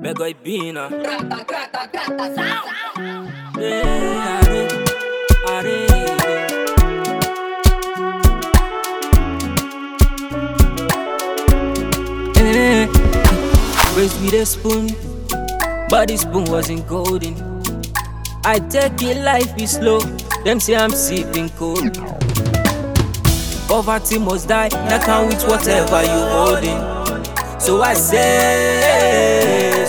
Mego Ibina. Raised with a spoon, but the spoon wasn't golden. I take it, life is slow. Them say I'm sipping cold. Poverty must die, that can with whatever you holding. So I say,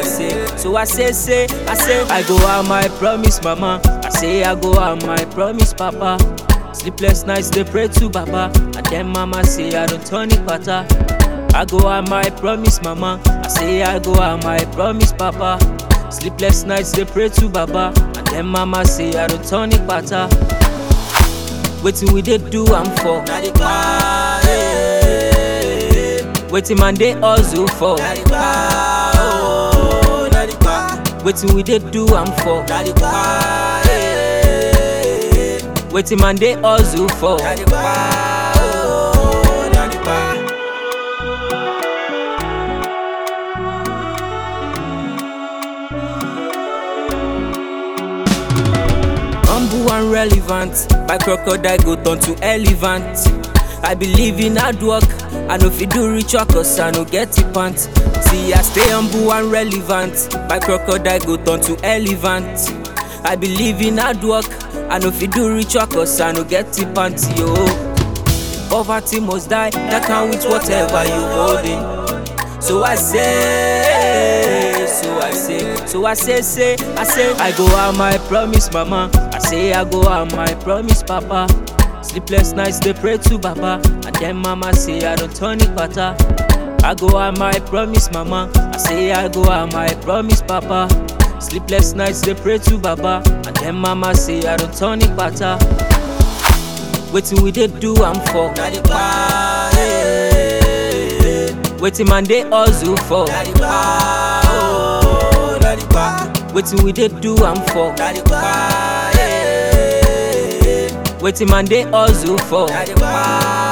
I go out my promise, mama. I say I go out my promise, papa. Sleepless nights they pray to Baba, and then mama say I don't turn it better. I go out my promise, mama. I say I go out my promise, papa. Sleepless nights they pray to Baba, and then mama say I don't turn it better. Waiting we they do I'm for. Waiting man they hustle for. Waiting we they do I'm for. Waiting man they hustle for. Humble and relevant, my crocodile go turn to elephant. I believe in hard work, I know if you do rich work cause I no get it pant. See I stay humble and relevant, my crocodile go turn to elephant. I believe in hard work, I know if you do rich work cause I no get it pant. Yo, poverty must die, that can with whatever you holding. So I say, I go out my promise, mama. I say I go out my promise, papa. Sleepless nights they pray to Baba, and then mama say I don't turn it better. I go out my promise, mama. I say I go out my promise, papa. Sleepless nights they pray to Baba, and then mama say I don't turn it better. Waiting we they do I'm for. Waiting man they hustle for. Waiting we they do I'm for. Waiting man they hustle for.